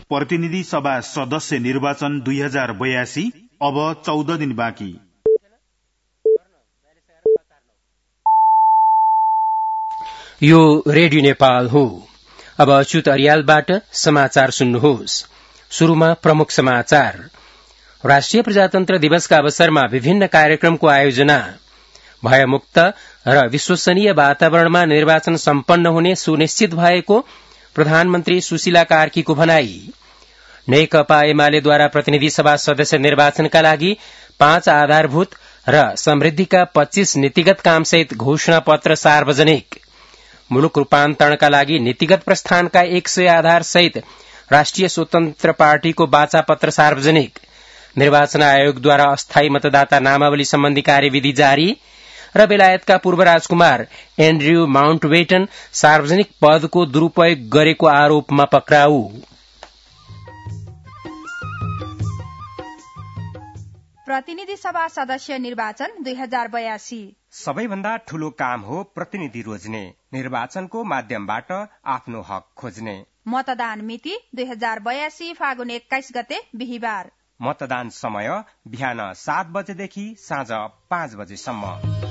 प्रतिनिधि सभा सदस्य निर्वाचन 2082 अब 14 दिन बाँकी। यो रेडियो नेपाल हो। अब अच्युत अर्यालबाट समाचार सुन्नुहोस्। शुरूमा प्रमुख समाचार। राष्ट्रिय प्रजातन्त्र दिवसका अवसरमा विभिन्न कार्यक्रमको आयोजना, भयमुक्त र विश्वसनीय वातावरणमा निर्वाचन सम्पन्न हुने सुनिश्चित भएको प्रधानमन्त्री सुशीला कार्कीको भनाई। नेकपा एमालेद्वारा प्रतिनिधि सभा सदस्य निर्वाचनका लागि 5 आधारभूत र समृद्धिका 25 नीतिगत कामसहित घोषणा पत्र सार्वजनिक। मुलुक रूपान्तरणका लागि नीतिगत प्रस्थानका 100 आधार सहित राष्ट्रिय स्वतन्त्र पार्टीको वाचा पत्र सार्वजनिक। निर्वाचन आयोगद्वारा अस्थायी मतदाता नामावली सम्बन्धी कार्यविधि जारी र बेलायतका पूर्व राजकुमार एन्ड्रयू माउन्टबेटन सार्वजनिक पदको दुरूपयोग गरेको आरोपमा पक्राउ। प्रतिनिधि सभा सदस्य निर्वाचन 2082 सबैभन्दा ठूलो काम हो प्रतिनिधि रोज्ने, निर्वाचनको माध्यमबाट आफ्नो हक खोज्ने। मतदान मिति 2082 फागुन 21 गते बिहीबार। मतदान समय बिहान 7 बजेदेखि साँझ 5 बजेसम्म।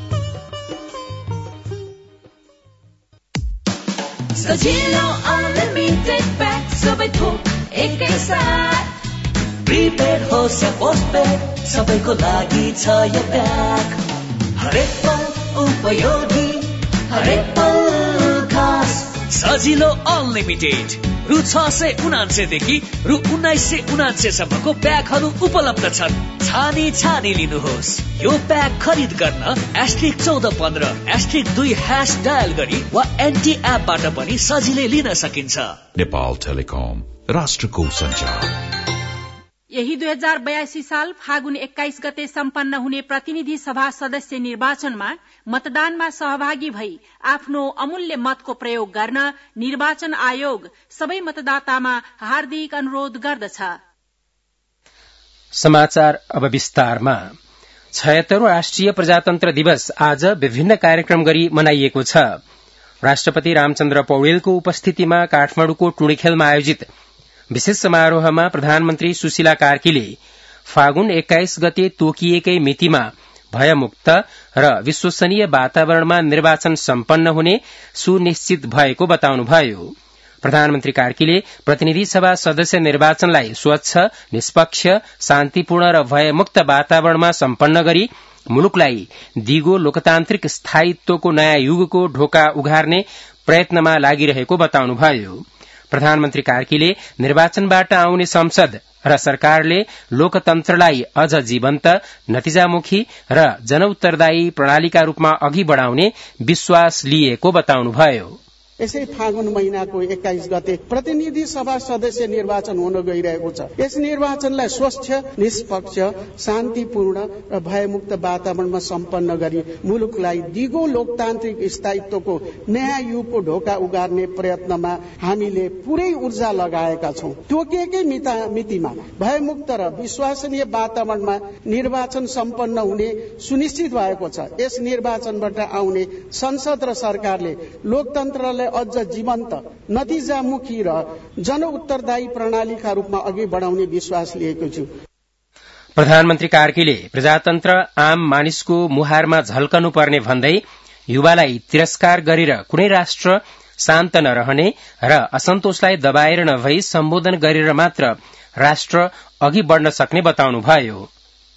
सजिलो अनलिमिटेड प्याक सबै थोक एकैसाथ। प्रिपेड होस् या पोस्टपेड सबैको लागि छ यो प्याक। हरेक पल उपयोगी, हरेक पल खास। सजिलो अनलिमिटेड रु 679 देखि रु 1979 सम्मको प्याकहरू उपलब्ध छन्। छानी लिनुहोस्। यो प्याक खरिद गर्न *1415 *2# डायल गरी वा एनटी एपबाट पनि सजिलै लिन सकिन्छ। नेपाल टेलिकम, राष्ट्रको सञ्चार। यही 2082 साल फागुन 21 गते सम्पन्न हुने प्रतिनिधि सभा सदस्य निर्वाचनमा मतदानमा सहभागी भई आफ्नो अमूल्य मतको प्रयोग गर्न निर्वाचन आयोग सबै मतदातामा हार्दिक अनुरोध गर्दछ। समाचार अब विस्तारमा। 76औं राष्ट्रिय प्रजातन्त्र दिवस आज विभिन्न कार्यक्रम गरी मनाइएको छ। राष्ट्रपति रामचन्द्र पौडेलको उपस्थितिमा काठमाडौँको टुँडीखेलमा आयोजित विशेष समारोहमा प्रधानमन्त्री सुशीला कार्कीले फागुन 21 गते तोकिएकै मितिमा भयमुक्त र विश्वसनीय वातावरणमा निर्वाचन सम्पन्न हुने सुनिश्चित भएको बताउनुभयो। प्रधानमन्त्री कार्कीले प्रतिनिधि सभा सदस्य निर्वाचनलाई स्वच्छ, निष्पक्ष, शान्तिपूर्ण र भयमुक्त वातावरणमा सम्पन्न गरी मुलुकलाई दिगो लोकतान्त्रिक स्थायित्वको नयाँ युगको ढोका उघार्ने प्रयत्नमा लागिरहेको बताउनुभयो। प्रधानमन्त्री कार्कीले निर्वाचनबाट आउने संसद र सरकारले लोकतन्त्रलाई अझ जीवन्त, नतिजामुखी र जनउत्तरदायी प्रणालीका रूपमा अघि बढाउने विश्वास लिएको बताउनुभयो। यसै फागुन महिनाको 21 गते प्रतिनिधि सभा सदस्य निर्वाचन हुन गइरहेको छ। यस निर्वाचनलाई स्वच्छ, निष्पक्ष, शान्तिपूर्ण र भयमुक्त वातावरणमा सम्पन्न गरी मुलुकलाई दिगो लोकतान्त्रिक स्थायित्वको नयाँ युगको ढोका उगार्ने प्रयत्नमा हामीले पूरै ऊर्जा लगाएका छौं। तोकिएकै मितिमा भयमुक्त र विश्वसनीय वातावरणमा निर्वाचन सम्पन्न हुने सुनिश्चित भएको छ। यस निर्वाचनबाट आउने संसद र सरकारले लोकतन्त्रलाई अझ जीवन्त, नतिजामुखी र जनउत्तरदायी प्रणालीका रूपमा अघि बढाउने विश्वास लिएको छु। प्रधानमन्त्री कार्कीले प्रजातन्त्र आम मानिसको मुहारमा झल्कनु पर्ने भन्दै युवालाई तिरस्कार गरेर कुनै राष्ट्र शान्त नरहने र असन्तोषलाई दबाएर नभई सम्बोधन गरेर मात्र राष्ट्र अघि बढ्न सक्ने बताउनुभयो।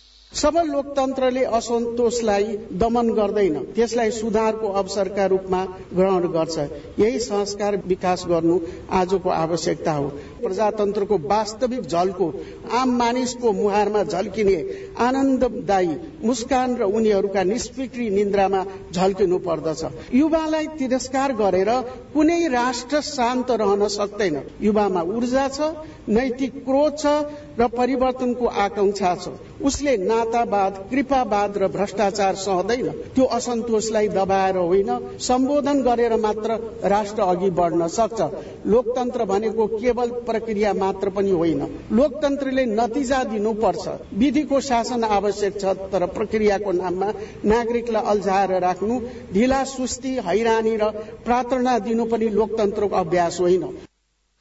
सबल लोकतन्त्रले असन्तोषलाई दमन गर्दैन, त्यसलाई सुधारको अवसरका रूपमा ग्रहण गर्छ। यही संस्कार विकास गर्नु आजको आवश्यकता हो। प्रजातन्त्रको वास्तविक झल्को आम मानिसको मुहारमा झल्किने आनन्ददायी मुस्कान र उनीहरूका निष्फिक्री निन्द्रामा झल्किनु पर्दछ। युवालाई तिरस्कार गरेर कुनै राष्ट्र शान्त रहन सक्दैन। युवामा ऊर्जा छ, नैतिक क्रोध छ र परिवर्तनको आकांक्षा छ। उसले नातावाद, कृपावाद र भ्रष्टाचार सहदैन। त्यो असन्तोषलाई दबाएर होइन, सम्बोधन गरेर मात्र राष्ट्र अघि बढ्न सक्छ। लोकतन्त्र भनेको केवल प्रक्रिया मात्र पनि होइन। लोकतन्त्रले नतिजा दिनुपर्छ। विधिको शासन आवश्यक छ, तर प्रक्रियाको नाममा नागरिकलाई अल्झाएर राख्नु, ढिला सुस्ती, हैरानी र प्रताडना दिनु पनि लोकतन्त्रको अभ्यास होइन।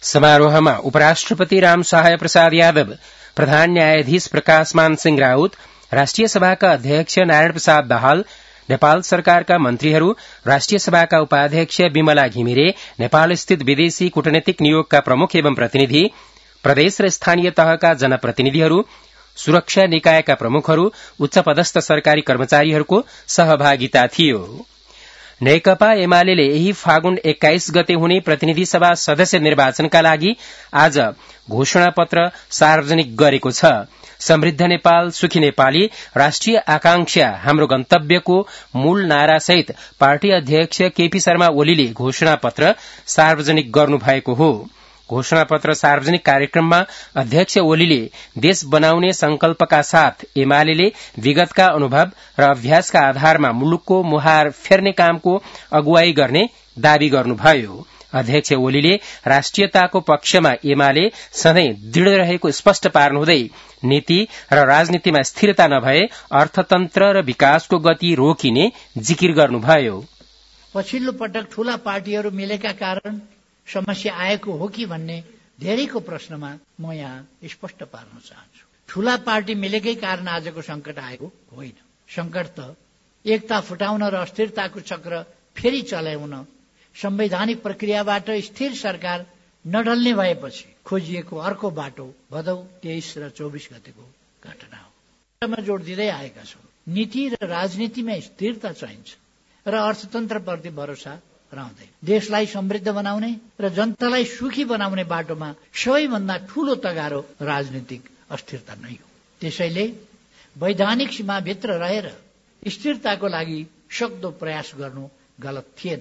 समारोहमा उपराष्ट्रपति रामसहाय प्रसाद यादव, प्रधान न्यायाधीश प्रकाशमान सिंह राउत, राष्ट्रिय सभाका अध्यक्ष नारायण प्रसाद दाहाल, नेपाल सरकारका मन्त्रीहरू, राष्ट्रिय सभाका उपाध्यक्ष विमला घिमिरे, नेपाल स्थित विदेशी कूटनीतिक नियोगका प्रमुख एवं प्रतिनिधि, प्रदेश र स्थानीय तहका जनप्रतिनिधिहरू, सुरक्षा निकायका प्रमुखहरू, उच्च पदस्थ सरकारी कर्मचारीहरूको सहभागिता थियो। नेकपा एमाले यही फागुन 21 गते हुने प्रतिनिधि सभा सदस्य निर्वाचनका लागि आज घोषणापत्र सार्वजनिक गरेको छ। समृद्ध नेपाल सुखी नेपाली राष्ट्रिय आकांक्षा हाम्रो गन्तव्यको मूल नारासहित पार्टी अध्यक्ष केपी शर्मा ओलीले घोषणापत्र सार्वजनिक गर्नुभएको हो। घोषणापत्र सार्वजनिक कार्यक्रममा अध्यक्ष ओलीले देश बनाउने संकल्पका साथ एमाले विगतका अनुभव र अभ्यासका आधारमा मुलुकको मुहार फेर्ने कामको अगुवाई गर्ने दावी गर्नुभयो। अध्यक्ष ओलीले राष्ट्रियताको पक्षमा एमाले सधैँ दृढ़ रहेको स्पष्ट पार्नुहुँदै नीति र राजनीतिमा स्थिरता नभए अर्थतन्त्र र विकासको गति रोकिने जिकिर गर्नुभयो। पछिल्लो पटक ठूला पार्टीहरू मिलेका कारण समस्या आएको हो कि भन्ने धेरैको प्रश्नमा म यहाँ स्पष्ट पार्न चाहन्छु। ठूला पार्टी मिलेकै कारण आजको संकट आएको होइन। संकट त एकता फुटाउन र अस्थिरताको चक्र फेरि चलाउन संवैधानिक प्रक्रियाबाट स्थिर सरकार नढल्ने भएपछि खोजिएको अर्को बाटो भदौ 23 र 24 गतेको घटना हो। जोड़ दिँदै आएका छौं। नीति र राजनीतिमा स्थिरता चाहिन्छ र अर्थतन्त्रप्रति भरोसा रहँदैन। देशलाई समृद्ध बनाउने र जनतालाई सुखी बनाउने बाटोमा सबैभन्दा ठूलो तगारो राजनीतिक अस्थिरता नै हो। त्यसैले वैधानिक सीमाभित्र रहेर स्थिरताको लागि सक्दो प्रयास गर्नु गलत थिएन।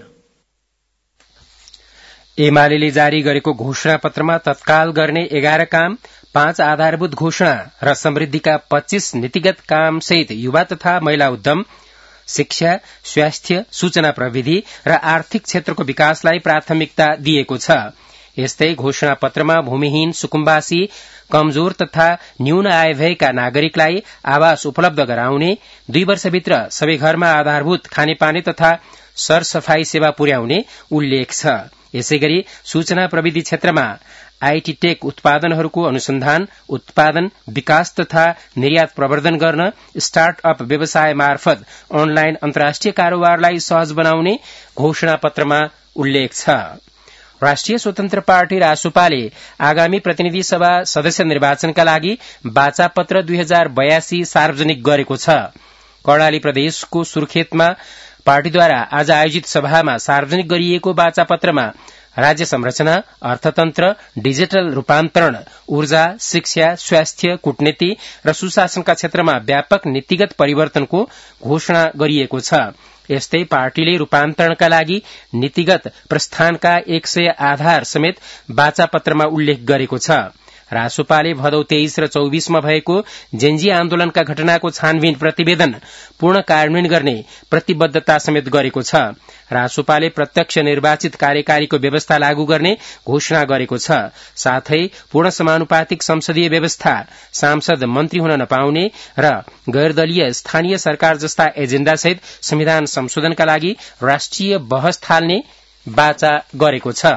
एमाले जारी गरेको घोषणा पत्रमा तत्काल गर्ने 11 काम, 5 आधारभूत घोषणा र समृद्धिका 25 नीतिगत काम सहित युवा तथा महिला उद्यम, शिक्षा, स्वास्थ्य, सूचना प्रविधि र आर्थिक क्षेत्रको विकासलाई प्राथमिकता दिएको छ। यस्तै घोषणा पत्रमा भूमिहीन, सुकुम्बासी, कमजोर तथा न्यून आय भएका नागरिकलाई आवास उपलब्ध गराउने, 2 वर्षभित्र सबै घरमा आधारभूत खानेपानी तथा सरसफाई सेवा पुर्याउने उल्लेख छ। यसैगरी सूचना प्रविधि क्षेत्रमा आईटी टेक उत्पादनहरूको अनुसन्धान, उत्पादन, विकास तथा निर्यात प्रवर्धन गर्न स्टार्टअप व्यवसाय मार्फत अनलाइन अन्तर्राष्ट्रिय कारोबारलाई सहज बनाउने घोषणा पत्रमा उल्लेख छ। राष्ट्रिय स्वतन्त्र पार्टी रासोपाले आगामी प्रतिनिधि सभा सदस्य निर्वाचनका लागि वाचापत्र 2082 सार्वजनिक गरेको छ। कर्णाली प्रदेशको सुर्खेतमा पार्टीद्वारा आज आयोजित सभामा सार्वजनिक गरिएको वाचापत्रमा राज्य संरचना, अर्थतन्त्र, डिजिटल रूपान्तरण, ऊर्जा, शिक्षा, स्वास्थ्य, कूटनीति र सुशासनका क्षेत्रमा व्यापक नीतिगत परिवर्तनको घोषणा गरिएको छ। यस्तै पार्टीले रूपान्तरणका लागि नीतिगत प्रस्थानका 100 आधार समेत वाचापत्रमा उल्लेख गरेको छ। रासोपाले भदौ 23 र 24 मा भएको जेन्जी आन्दोलनका घटनाको छानबिन प्रतिवेदन पूर्ण कार्यान्वयन गर्ने प्रतिबद्धता समेत गरेको छ। रासोपाले प्रत्यक्ष निर्वाचित कार्यकारीको व्यवस्था लागू गर्ने घोषणा गरेको छ। साथै पूर्ण समानुपातिक संसदीय व्यवस्था, सांसद मन्त्री हुन नपाउने र गैरदलीय स्थानीय सरकार जस्ता एजेण्डासहित संविधान संशोधनका लागि राष्ट्रिय बहस थाल्ने वाचा गरेको छ।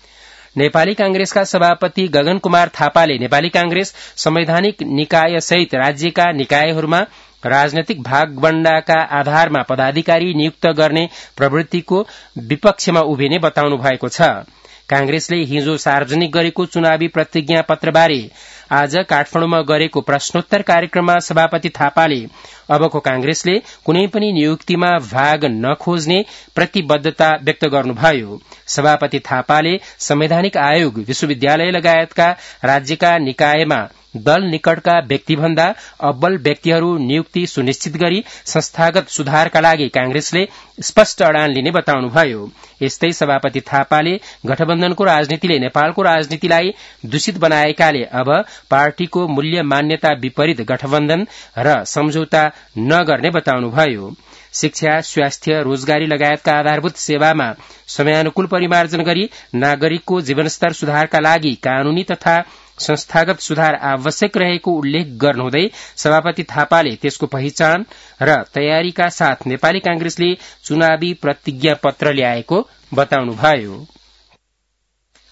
नेपाली कांग्रेसका सभापति गगन कुमार थापाले नेपाली कांग्रेस संवैधानिक निकाय सहित राज्यका निकायहरूमा राजनैतिक भागवण्डाका आधारमा पदाधिकारी नियुक्त गर्ने प्रवृत्तिको विपक्षमा उभिने बताउनु भएको छ। कांग्रेसले हिजो सार्वजनिक गरेको चुनावी प्रतिज्ञा पत्रबारे आज काठमाडौँमा गरेको प्रश्नोत्तर कार्यक्रममा सभापति थापाले अबको कांग्रेसले कुनै पनि नियुक्तिमा भाग नखोज्ने प्रतिबद्धता व्यक्त गर्नुभयो। सभापति थापाले संवैधानिक आयोग, विश्वविद्यालय लगायतका राज्यका निकायमा दल निकटका व्यक्तिभन्दा अब्बल व्यक्तिहरू नियुक्ति सुनिश्चित गरी संस्थागत सुधारका लागि कांग्रेसले स्पष्ट अडान लिने बताउनुभयो। यस्तै सभापति थापाले गठबन्धनको राजनीतिले नेपालको राजनीतिलाई दूषित बनाएकाले अब पार्टीको मूल्य मान्यता विपरीत गठबन्धन र सम्झौता नगर्ने बताउनुभयो। शिक्षा, स्वास्थ्य, रोजगारी लगायतका आधारभूत सेवामा समयानुकूल परिमार्जन गरी नागरिकको जीवनस्तर सुधारका लागि कानूनी तथा संस्थागत सुधार आवश्यक रहेको उल्लेख गर्नुहुँदै सभापति थापाले त्यसको पहिचान र तयारीका साथ नेपाली कांग्रेसले चुनावी प्रतिज्ञा पत्र ल्याएको बताउनुभयो।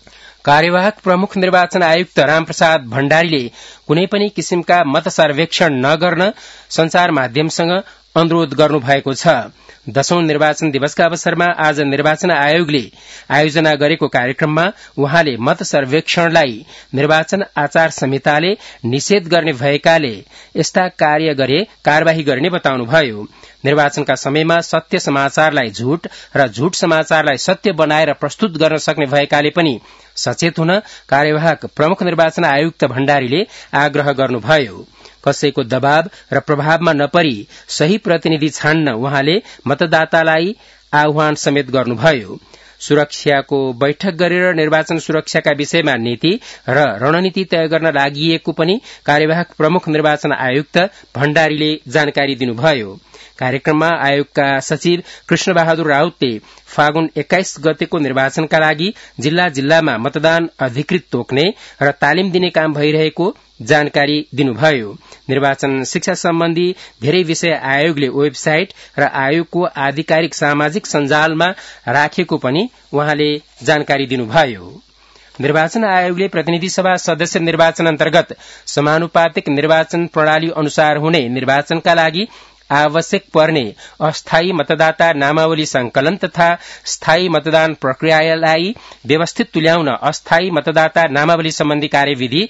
कार्यवाहक प्रमुख निर्वाचन आयुक्त रामप्रसाद भण्डारीले कुनै पनि किसिमका मत सर्वेक्षण नगर्न संचार माध्यमसँग अनुरोध गर्नुभएको छ। 10औं निर्वाचन दिवसका अवसरमा आज निर्वाचन आयोगले आयोजना गरेको कार्यक्रममा उहाँले मत सर्वेक्षणलाई निर्वाचन आचार संहिताले निषेध गर्ने भएकाले यस्ता कार्य गरे कार्यवाही गर्ने बताउनुभयो। निर्वाचनका समयमा सत्य समाचारलाई झूट र झूट समाचारलाई सत्य बनाएर प्रस्तुत गर्न सक्ने भएकाले पनि सचेत हुन कार्यवाहक प्रमुख निर्वाचन आयुक्त भण्डारीले आग्रह गर्नुभयो। कसैको दबाव र प्रभावमा नपरी सही प्रतिनिधि छान्न उहाँले मतदातालाई आह्वान समेत गर्नुभयो। सुरक्षाको बैठक गरेर निर्वाचन सुरक्षाका विषयमा नीति र रणनीति तय गर्न लागि पनि कार्यवाहक प्रमुख निर्वाचन आयुक्त भण्डारीले जानकारी दिनुभयो। कार्यक्रममा आयोगका सचिव कृष्णबहादुर राउतले फागुन 21 गतेको निर्वाचनका लागि जिल्ला जिल्लामा मतदान अधिकृत तोक्ने र तालिम दिने काम भइरहेको जानकारी दिनुभयो। निर्वाचन शिक्षा सम्बन्धी धेरै विषय आयोगले वेबसाइट र आयोगको आधिकारिक सामाजिक सञ्जालमा राखेको पनि उहाँले जानकारी दिनुभयो। निर्वाचन आयोगले प्रतिनिधि सभा सदस्य निर्वाचन अन्तर्गत समानुपातिक निर्वाचन प्रणाली अनुसार हुने निर्वाचनका लागि आवश्यक पर्ने अस्थायी मतदाता नामावली संकलन तथा स्थायी मतदान प्रक्रियालाई व्यवस्थित तुल्याउन अस्थायी मतदाता नामावली सम्बन्धी कार्यविधि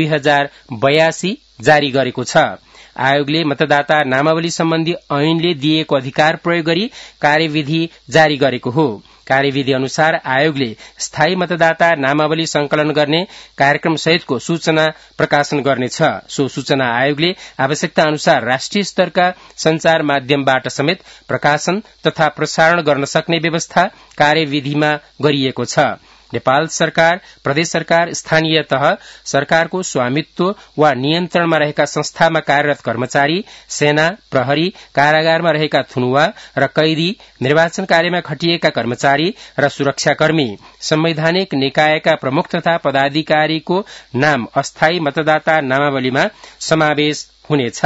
2082 जारी गरेको छ। आयोगले मतदाता नामावली सम्बन्धी ऐनले दिएको अधिकार प्रयोग गरी कार्यविधि जारी गरेको हो। कार्यविधि अनुसार आयोगले स्थायी मतदाता नामावली संकलन गर्ने कार्यक्रम सहितको सूचना प्रकाशन गर्नेछ। सो सूचना आयोगले आवश्यकता अनुसार राष्ट्रिय स्तरका संचार माध्यमबाट समेत प्रकाशन तथा प्रसारण गर्न सक्ने व्यवस्था कार्यविधिमा गरिएको छ। नेपाल सरकार, प्रदेश सरकार, स्थानीय तह सरकारको स्वामित्व वा नियन्त्रणमा रहेका संस्थामा कार्यरत कर्मचारी, सेना, प्रहरी, कारागारमा रहेका थुनुवा र कैदी, निर्वाचन कार्यमा खटिएका कर्मचारी र सुरक्षाकर्मी, संवैधानिक निकायका प्रमुख तथा पदाधिकारीको नाम अस्थायी मतदाता नामावलीमा समावेश हुनेछ।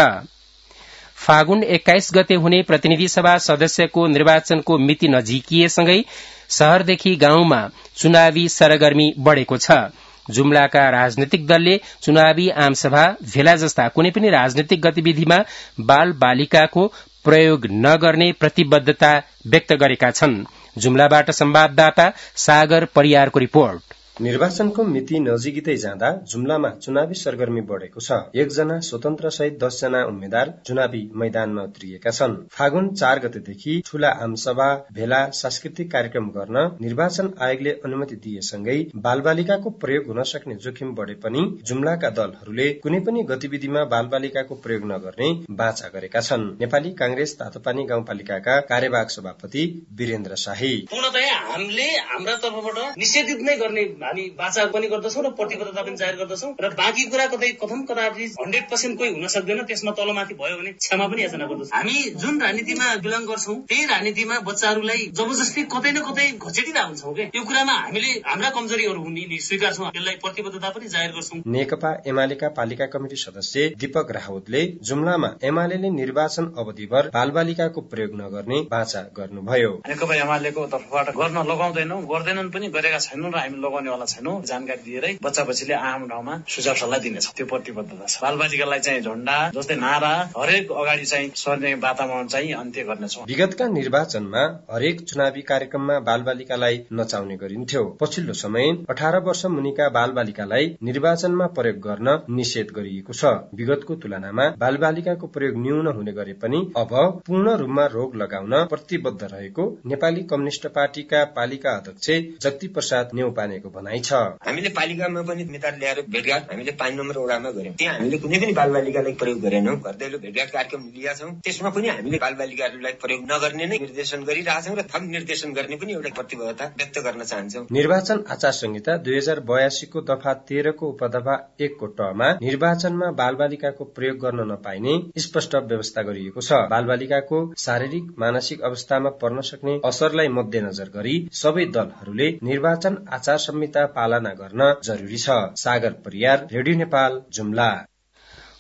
फागुन 21 गते हुने प्रतिनिधि सभा सदस्यको निर्वाचनको मिति नजिकिएसँगै शहरदेखि गाउँमा चुनावी सरगर्मी बढ़ेको छ। जुम्लाका राजनैतिक दलले चुनावी आमसभा, भेला जस्ता कुनै पनि राजनैतिक गतिविधिमा बाल बालिकाको प्रयोग नगर्ने प्रतिबद्धता व्यक्त गरेका छन्। जुम्लाबाट संवाददाता सागर परियारको रिपोर्ट। निर्वाचनको मिति नजिकै जाँदा जुम्लामा चुनावी सरगर्मी बढ़ेको छ। 1 जना स्वतन्त्र सहित 10 जना उम्मेद्वार चुनावी मैदानमा उत्रिएका छन्। फागुन 4 गतेदेखि ठूला आमसभा, भेला, सांस्कृतिक कार्यक्रम गर्न निर्वाचन आयोगले अनुमति दिएसँगै बालबालिकाको प्रयोग हुन सक्ने जोखिम बढ़े पनि जुम्लाका दलहरूले कुनै पनि गतिविधिमा बालबालिकाको प्रयोग नगर्ने बाचा गरेका छन्। नेपाली कांग्रेस तातोपानी गाउँपालिकाका कार्यवाहक सभापति वीरेन्द्र शाही पूर्णतया हामीले हाम्रा तर्फबाट निषेधित नै गर्ने हामी बाचा पनि गर्दछौं र प्रतिबद्धता पनि जाहेर गर्दछौं र बाँकी कुरा कथम कदापि 100% कोही हुन सक्दैन, त्यसमा तलमाथि भयो भने क्षमा पनि याचना गर्दछौं। हामी जुन राजनीतिमा बिलङ गर्छौं त्यही राजनीतिमा बच्चाहरूलाई जबरजस्ती कतै न कतै घचेटिरहेका हुन्छौं के यो कुरामा हामीले हाम्रा कमजोरीहरू हुने स्वीकार्छौं, त्यसलाई प्रतिबद्धता पनि जाहेर गर्छौं। नेकपा एमालेका पालिका कमिटी सदस्य दीपक राउतले जुम्लामा एमालेले निर्वाचन अवधिभर बालबालिकाको प्रयोग नगर्ने बाचा गर्नुभयो। नेकपा एमालेको तर्फबाट गर्न लगाउँदैनौं, गर्दैनन् पनि, गरेका छैनौं र हामी लगाउने छैनौं। जानकारी दिएरै बच्चा बच्चीले आम ठाउँमा सुझाव सल्लाह दिनेछ, त्यो प्रतिबद्धता छ। बालबालिकालाई चाहिँ झण्डा जस्तै नारा हरेक अगाडि चाहिँ सर्ने वातावरण चाहिँ अन्त्य गर्नेछौं। विगतका निर्वाचनमा हरेक चुनावी कार्यक्रममा बालबालिकालाई नचाउने गरिन्थ्यो। पछिल्लो समय 18 वर्ष मुनिका बालबालिकालाई निर्वाचनमा प्रयोग गर्न निषेध गरिएको छ। विगतको तुलनामा बालबालिकाको प्रयोग न्यून हुने गरे पनि अब पूर्ण रूपमा रोक लगाउन प्रतिबद्ध रहेको नेपाली कम्युनिष्ट पार्टीका पालिका अध्यक्ष जगती प्रसाद नेउपानेको भनाइ छ। हामीले पालिकामा पनि नेता ल्याएर भेटघाट हामीले 5 नम्बर वडामा गर्यौं। त्यहाँ हामीले कुनै पनि बालबालिकालाई प्रयोग गरेनौं। गर्दैलो भेटघाट कार्यक्रम लिएका छौं, त्यसमा पनि हामीले बालबालिकाहरूलाई प्रयोग नगर्ने नै निर्देशन गरिरहेछौं र थप निर्देशन गर्ने पनि एउटा प्रतिबद्धता व्यक्त गर्न चाहन्छौं। निर्वाचन आचार संहिता 2082 को दफा 13 को उपदफा 1 को टमा निर्वाचनमा बालबालिकाको प्रयोग गर्न नपाइने स्पष्ट व्यवस्था गरिएको छ। बालबालिकाको शारीरिक मानसिक अवस्थामा पर्न सक्ने असरलाई मध्यनजर गरी सबै दलहरूले निर्वाचन आचार संहिता पालना गर्न जरुरी छ। सागर परियार, रेडियो नेपाल, जुम्ला।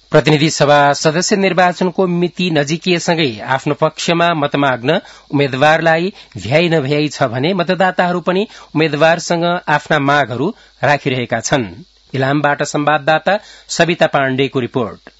प्रतिनिधि सभा सदस्य निर्वाचनको मिति नजिकिएसँगै आफ्नो पक्षमा मत माग्न उम्मेद्वारलाई भ्याइ नभ्याइ छ भने मतदाताहरू पनि उम्मेद्वारसँग आफ्ना मागहरू राखिरहेका छन्। इलामबाट संवाददाता सविता पाण्डेको रिपोर्ट।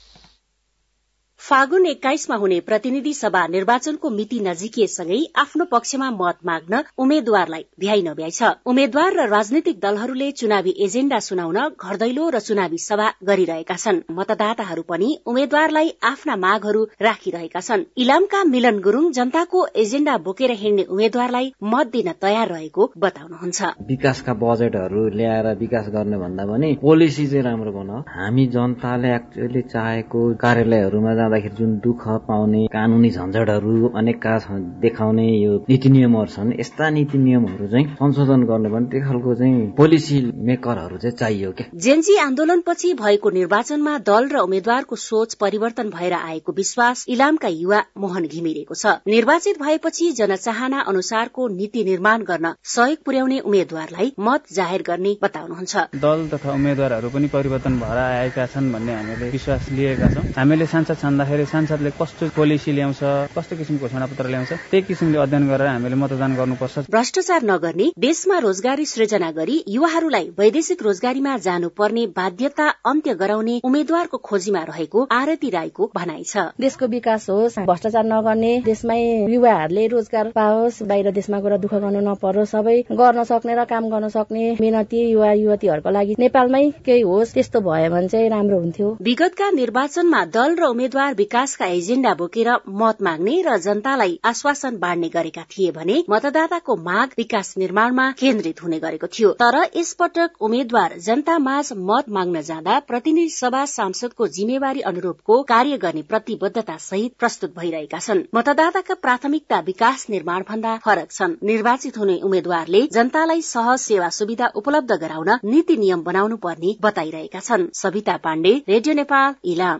फागुन 21 मा हुने प्रतिनिधि सभा निर्वाचनको मिति नजिकिएसँगै आफ्नो पक्षमा मत माग्न उम्मेद्वारलाई भ्याइ नभ्याइ छ। उम्मेद्वार र राजनीतिक दलहरूले चुनावी एजेण्डा सुनाउन घर दैलो र चुनावी सभा गरिरहेका छन्। मतदाताहरू पनि उम्मेद्वारलाई आफ्ना मागहरू राखिरहेका छन्। इलामका मिलन गुरूङ जनताको एजेण्डा बोकेर हिँड्ने उम्मेद्वारलाई मत दिन तयार रहेको बताउनुहुन्छ। विकासका बजेटहरू ल्याएर विकास गर्ने भन्दा पनि पोलिसी चाहिँ राम्रो बनाऊ। हामी जनताले एक्चुअली चाहेको कार्यालयहरूमा जाँदाखेरि जुन दुःख पाउने कानूनी झन्झटहरू अनेकका देखाउने यो नीति नियमहरू छन्, यस्ता नीति नियमहरू चाहिँ संशोधन गर्ने पनि त्यो खालको चाहिँ पोलिसी मेकरहरू चाहिँ चाहियो के। जेन्जी आन्दोलनपछि भएको निर्वाचनमा दल र उम्मेद्वारको सोच परिवर्तन भएर आएको विश्वास इलामका युवा मोहन घिमिरेको छ। निर्वाचित भएपछि जनचाहना अनुसारको नीति निर्माण गर्न सहयोग पुर्याउने उम्मेद्वारलाई मत जाहेर गर्ने बताउनुहुन्छ। दल तथा उम्मेद्वारहरू पनि परिवर्तन भएर आएका छन् भन्ने हामीले विश्वास लिएका छौँ। हामीले सांसद छान्दाखेरि सांसदले कस्तो पोलिसी ल्याउँछ, कस्तो किसिमको घोषणापत्र ल्याउँछ, त्यही किसिमले अध्ययन गरेर हामीले मतदान गर्नुपर्छ। भ्रष्टाचार नगर्ने, देशमा रोजगारी सृजना गरी युवाहरूलाई वैदेशिक रोजगारीमा जानुपर्ने बाध्यता अन्त्य गराउने उम्मेद्वारको खोजीमा रहेको आरती राईको भनाइ छ। देशको विकास होस्, भ्रष्टाचार नगर्ने, देशमै युवाहरूले रोजगार पाओस्, बाहिर देशमा गएर दुःख गर्नु नपरोस्, सबै गर्न सक्ने र काम गर्न सक्ने मेहनती युवा युवतीहरूको लागि नेपालमै केही होस्, त्यस्तो भयो भने चाहिँ राम्रो हुन्थ्यो। विगतका निर्वाचनमा दल र उम्मेद्वार विकासका एजेण्डा बोकेर मत माग्ने र जनतालाई आश्वासन बाँड्ने गरेका थिए भने मतदाताको माग विकास निर्माणमा केन्द्रित हुने गरेको थियो। तर यसपटक उम्मेद्वार जनता माझ मत माग्न जाँदा प्रतिनिधि सभा सांसदको जिम्मेवारी अनुरूपको कार्य गर्ने प्रतिबद्धता सहित प्रस्तुत भइरहेका छन्। मतदाताका प्राथमिकता विकास निर्माण भन्दा फरक छन्। निर्वाचित हुने उम्मेद्वारले जनतालाई सहज सेवा सुविधा उपलब्ध गराउन नीति नियम बनाउनु पर्ने बताइरहेका छन्। सविता पाण्डे, रेडियो नेपाल, इलाम।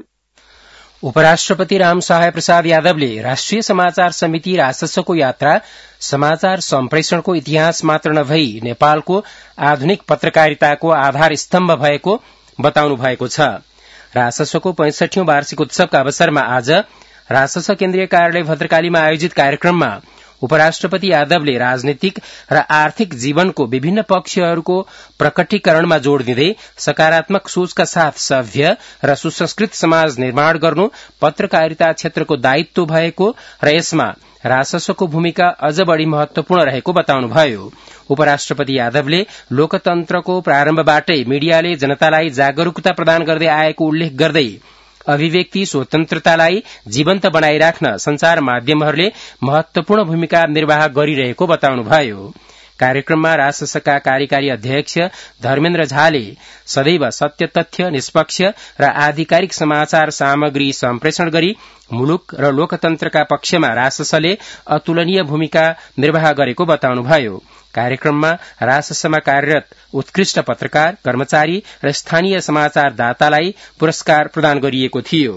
उपराष्ट्रपति रामसहाय प्रसाद यादवले राष्ट्रिय समाचार समिति राजस्वको यात्रा समाचार सम्प्रेषणको इतिहास मात्र नभई नेपालको आधुनिक पत्रकारिताको आधार स्तम्भ भएको बताउनु भएको छ। राजस्वको 65औं वार्षिक उत्सवका अवसरमा आज राजस्व केन्द्रीय कार्यालय भद्रकालीमा आयोजित कार्यक्रममा उपराष्ट्रपति यादवले राजनीतिक र आर्थिक जीवनको विभिन्न पक्षहरूको प्रकटीकरणमा जोड़ दिँदै सकारात्मक सोचका साथ सभ्य र सुसंस्कृत समाज निर्माण गर्नु पत्रकारिता क्षेत्रको दायित्व भएको र यसमा राजस्वको भूमिका अझ बढ़ी महत्वपूर्ण रहेको बताउनुभयो। उपराष्ट्रपति यादवले लोकतन्त्रको प्रारम्भबाटै मीडियाले जनतालाई जागरूकता प्रदान गर्दै आएको उल्लेख गर्दै अभिव्यक्ति स्वतन्त्रतालाई जीवन्त बनाइराख्न संचार माध्यमहरूले महत्वपूर्ण भूमिका निर्वाह गरिरहेको बताउनुभयो। कार्यक्रममा राजसभाका कार्यकारी अध्यक्ष धर्मेन्द्र झाले सदैव सत्य तथ्य निष्पक्ष र आधिकारिक समाचार सामग्री सम्प्रेषण गरी मुलुक र लोकतन्त्रका पक्षमा राजसभाले अतुलनीय भूमिका निर्वाह गरेको बताउनुभयो। कार्यक्रममा राजसभामा कार्यरत उत्कृष्ट पत्रकार, कर्मचारी र स्थानीय समाचारदातालाई पुरस्कार प्रदान गरिएको थियो।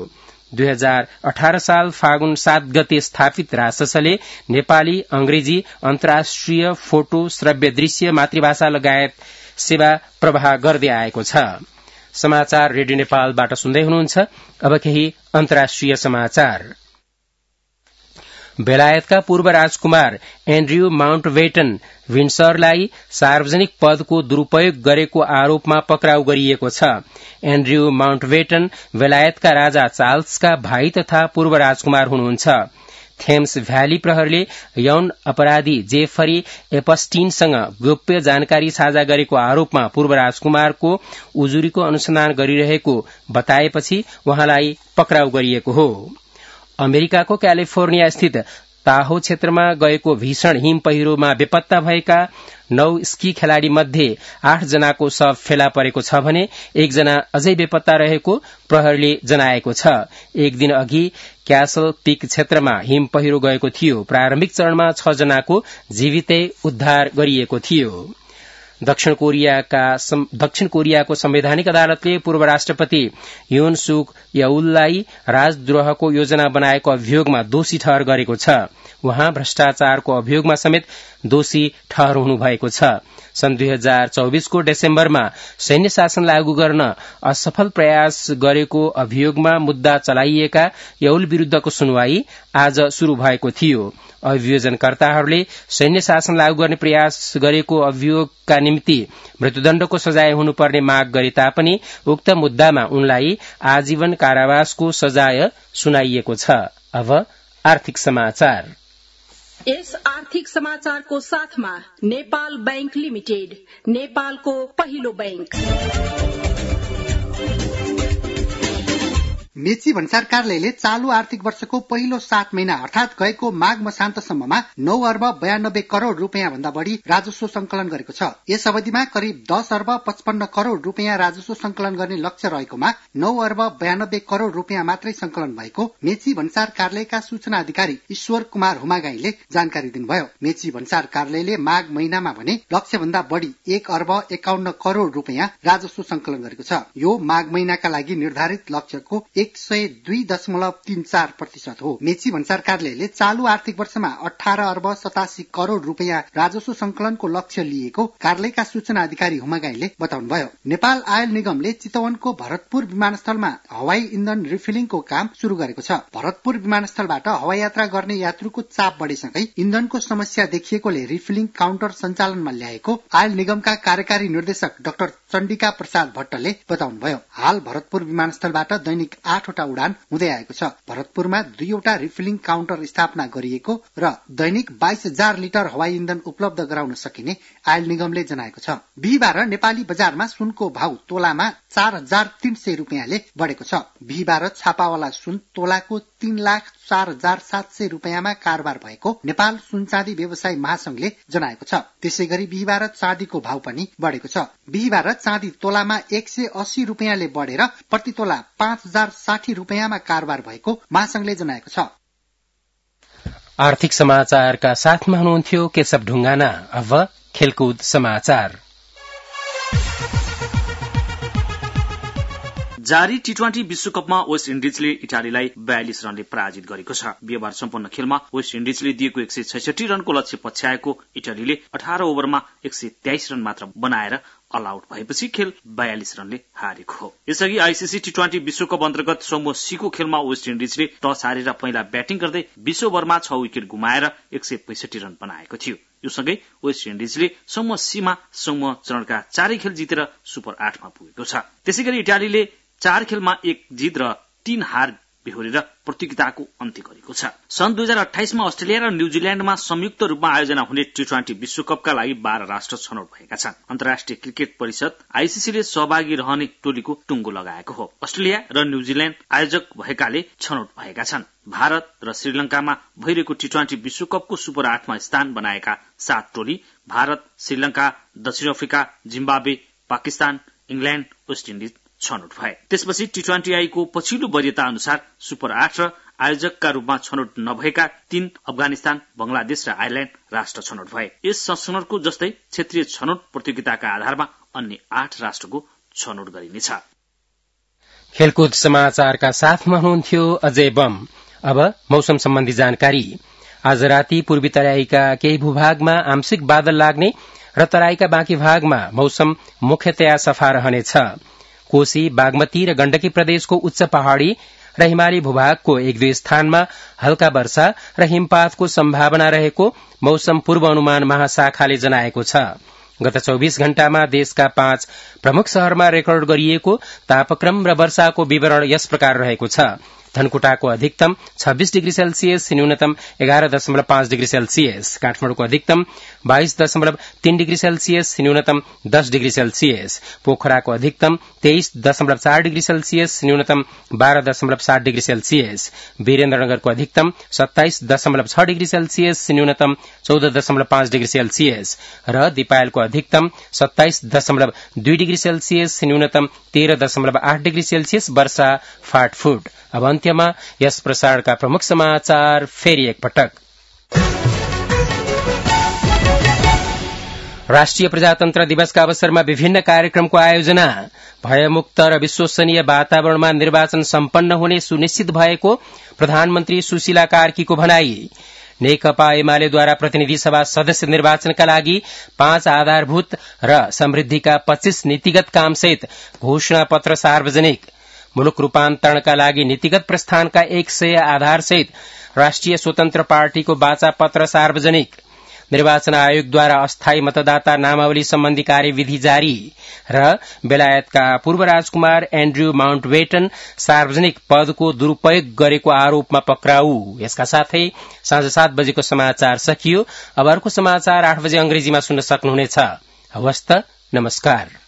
2018 साल फागुन 7 गते स्थापित राजसभाले नेपाली, अंग्रेजी, अन्तर्राष्ट्रिय फोटो, श्रव्य दृश्य, मातृभाषा लगायत सेवा प्रवाह गर्दै आएको छ। समाचार रेडियो नेपालबाट सुन्दै हुनुहुन्छ। अब केही अन्तर्राष्ट्रिय समाचार। बेलायतका पूर्व राजकुमार एन्ड्रयू माउन्टबेटन विन्डसरलाई सार्वजनिक पदको दुरूपयोग गरेको आरोपमा पक्राउ गरिएको छ। एन्ड्रयू माउन्टबेटन बेलायतका राजा चार्ल्सका भाइ तथा पूर्व राजकुमार हुनुहुन्छ। थेम्स भ्याली प्रहरीले यौन अपराधी जेफरी एपस्टिनसँग गोप्य जानकारी साझा गरेको आरोपमा पूर्व राजकुमारको उजुरीको अनुसन्धान गरिरहेको बताएपछि उहाँलाई पक्राउ गरिएको हो। अमेरिकाको क्यालिफोर्निया स्थित ताहो क्षेत्रमा गएको भीषण हिम पहिरोमा बेपत्ता भएका 9 स्की खेलाड़ी मध्ये 8 जनाको शव फेला परेको छ भने 1 जना अझै बेपत्ता रहेको प्रहरीले जनाएको छ। एक दिन अघि क्यासल पीक क्षेत्रमा हिम पहिरो गएको थियो। प्रारम्भिक चरणमा 6 जनाको जीवितै उद्धार गरिएको थियो। दक्षिण कोरियाको संवैधानिक अदालतले पूर्व राष्ट्रपति योन सुक यौललाई राजद्रोहको योजना बनाएको अभियोगमा दोषी ठहर गरेको छ। उहाँ भ्रष्टाचारको अभियोगमा समेत दोषी ठहर हुनुभएको छ। सन् 2024 को डिसेम्बरमा सैन्य शासन लागू गर्न असफल प्रयास गरेको अभियोगमा मुद्दा चलाइएका यौल विरूद्धको सुनवाई आज शुरू भएको थियो। अभियोजनकर्ताहरूले सैन्य शासन लागू गर्ने प्रयास गरेको अभियोगका निम्ति मृत्युदण्डको सजाय हुनुपर्ने माग गरे तापनि उक्त मुद्दामा उनलाई आजीवन कारावासको सजाय सुनाइएको छ। अब आर्थिक समाचार। यस आर्थिक समाचारको साथमा नेपाल बैंक लिमिटेड, नेपालको पहिलो बैंक। मेची भन्सार कार्यालयले चालू आर्थिक वर्षको पहिलो 7 महिना अर्थात गएको माघ मसान्तसम्ममा 9 अर्ब 92 करोड़ रूपियाँ भन्दा बढ़ी राजस्व संकलन गरेको छ। यस अवधिमा करिब 10 अर्ब 55 करोड़ रूपियाँ राजस्व संकलन गर्ने लक्ष्य रहेकोमा 9 अर्ब 92 करोड़ रूपियाँ मात्रै संकलन भएको मेची भन्सार कार्यालयका सूचना अधिकारी ईश्वर कुमार हुमागाईले जानकारी दिनुभयो। मेची भन्सार कार्यालयले माघ महिनामा भने लक्ष्य भन्दा बढ़ी 1 अर्ब 51 करोड़ रूपियाँ राजस्व संकलन गरेको छ। यो माघ महिनाका लागि निर्धारित लक्ष्यको 102.34% हो। मेची भन्सार कार्यालयले चालू आर्थिक वर्षमा 18 अर्ब 87 करोड़ रूपियाँ राजस्व संकलनको लक्ष्य लिएको कार्यालयका सूचना अधिकारी हुमागाईले बताउनुभयो। नेपाल आयल निगमले चितवनको भरतपुर विमानस्थलमा हवाई इन्धन रिफिलिङको काम शुरू गरेको छ। भरतपुर विमानस्थलबाट हवाई यात्रा गर्ने यात्रुको चाप बढेसँगै इन्धनको समस्या देखिएकोले रिफिलिङ काउन्टर सञ्चालनमा ल्याएको आयल निगमका कार्यकारी निर्देशक डाक्टर चण्डिका प्रसाद भट्टले बताउनुभयो। हाल भरतपुर विमानस्थलबाट दैनिक 8 वटा उडान हुँदै आएको छ। भरतपुरमा 2 वटा रिफिलिङ काउन्टर स्थापना गरिएको र दैनिक 22,000 लिटर हवाई इन्धन उपलब्ध गराउन सकिने आयल निगमले जनाएको छ। बिहीबार नेपाली बजारमा सुनको भाउ तोलामा 4,300 रूपियाँले बढेको छ। बिहीबार छापावाला सुन तोलाको 3,04,700 रूपियाँमा कारोबार भएको नेपाल सुन चाँदी व्यवसायी महासंघले जनाएको छ। त्यसै गरी बिहीबार चाँदीको भाउ पनि बढेको छ। बिहीबार चाँदी तोलामा 180 रूपियाँले बढेर प्रति तोला 5,060 रूपियाँमा कारोबार भएको महासंघले जनाएको छ। आर्थिक समाचारका साथमा हुनुहुन्थ्यो केशव ढुङ्गाना। अब खेलकुद समाचार। जारी टी20 विश्वकपमा वेस्ट इन्डिजले इटालीलाई 42 रनले पराजित गरेको छ। बिहीबार सम्पन्न खेलमा वेस्ट इन्डिजले दिएको 166 रनको लक्ष्य पछ्याएको इटालीले 18 ओभरमा 123 रन मात्र बनाएर अल आउट भएपछि खेल 42 रनले हारेको हो। यसअघि आईसीसी टी20 विश्वकप अन्तर्गत समूह सी को खेलमा वेस्ट इन्डिजले टस हारेर पहिला ब्याटिङ गर्दै 20 ओभरमा 6 विकेट गुमाएर 165 रन बनाएको थियो। यो सँगै वेस्ट इन्डिजले समूह सीमा समूह चरणका 4 खेल जितेर सुपर 8 मा पुगेको छ। त्यसैगरी इटालीले 4 खेलमा 1 जित र 3 हार बेहोरेर प्रतियोगिताको अन्त्य गरेको छ। सन् 2028 मा अस्ट्रेलिया र न्यूजील्याण्डमा संयुक्त रूपमा आयोजना हुने टी20 विश्वकपका लागि 12 राष्ट्र छनौट भएका छन्। अन्तर्राष्ट्रिय क्रिकेट परिषद आईसीसीले सहभागी रहने टोलीको टुङ्गो लगाएको हो। अस्ट्रेलिया र न्यूजील्याण्ड आयोजक भएकाले छनौट भएका छन्। भारत र श्रीलंकामा भइरहेको टी20 विश्वकपको सुपर 8 मा स्थान बनाएका 7 टोली भारत, श्रीलंका, दक्षिण Africa, Zimbabwe, Pakistan, England, West Indies छनौट भए। त्यसपछि टी20 को पछिल्लो वरियता अनुसार सुपर 8 र आयोजकका रूपमा छनौट नभएका 3 अफगानिस्तान, बंगलादेश र आयरल्याण्ड राष्ट्र छनौट भए। यस संस्करणको जस्तै क्षेत्रीय छनौट प्रतियोगिताका आधारमा अन्य 8 राष्ट्रको छनौट गरिनेछ। खेलकुद समाचारका साथमा हुनुहुन्थ्यो अजय बम। अब मौसम सम्बन्धी जानकारी। आज राति पूर्वी तराईका केही भूभागमा आंशिक बादल लाग्ने र तराईका बाँकी भागमा मौसम मुख्यतया सफा रहनेछ। कोशी, बागमती र गण्डकी प्रदेशको उच्च पहाड़ी र हिमाली भूभागको 1-2 स्थानमा हल्का वर्षा र हिमपातको सम्भावना रहेको मौसम पूर्व अनुमान महाशाखाले जनाएको छ। गत 24 घण्टामा देशका 5 प्रमुख शहरमा रेकर्ड गरिएको तापक्रम र वर्षाको विवरण यस प्रकार रहेको छ। धनकुटाको अधिकतम 26 डिग्री सेल्सियस, न्यूनतम 11.5 डिग्री सेल्सियस। काठमाडौँको अधिकतम 22.3 डिग्री सेल्सियस, न्यूनतम 10 डिग्री सेल्सियस। पोखराको अधिकतम 23.4 डिग्री सेल्सियस, न्यूनतम 12.7 डिग्री सेल्सियस। वीरेन्द्रनगरको अधिकतम 27.6 डिग्री सेल्सियस, न्यूनतम 14.5 डिग्री सेल्सियस र दिपायलको अधिकतम 27.2 डिग्री सेल्सियस, न्यूनतम 13.8 डिग्री सेल्सियस वर्षा फाटफुट। अब अन्त्यमा यस प्रसारणका प्रमुख समाचार फेरि एकपटक। राष्ट्रिय प्रजातन्त्र दिवसका अवसरमा विभिन्न कार्यक्रमको आयोजना, भयमुक्त र विश्वसनीय वातावरणमा निर्वाचन सम्पन्न हुने सुनिश्चित भएको प्रधानमन्त्री सुशीला कार्कीको भनाई। नेकपा एमालेद्वारा प्रतिनिधि सभा सदस्य निर्वाचनका लागि 5 आधारभूत र समृद्धिका 25 नीतिगत कामसहित घोषणा पत्र सार्वजनिक। मुलुक रूपान्तरणका लागि नीतिगत प्रस्थानका 100 आधारसहित राष्ट्रिय स्वतन्त्र पार्टीको वाचा पत्र सार्वजनिक। निर्वाचन आयोगद्वारा अस्थायी मतदाता नामावली सम्बन्धी कार्यविधि जारी र बेलायतका पूर्व राजकुमार एन्ड्रयू माउन्टबेटन सार्वजनिक पदको दुरूपयोग गरेको आरोपमा पक्राउ। यसका साथै साँझ 7 बजेको समाचार सकियो। अब अर्को समाचार 8 बजे अंग्रेजीमा सुन्न सक्नुहुनेछ। हवस् त, नमस्कार।